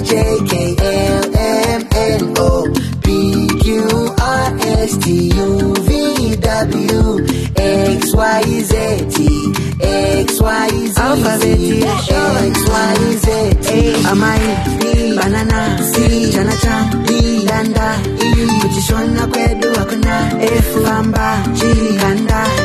Amai, banana, C, Janacha, D, Danda, E, Kuchishwana kwedu hakuna, F, Lamba, G, Kanda.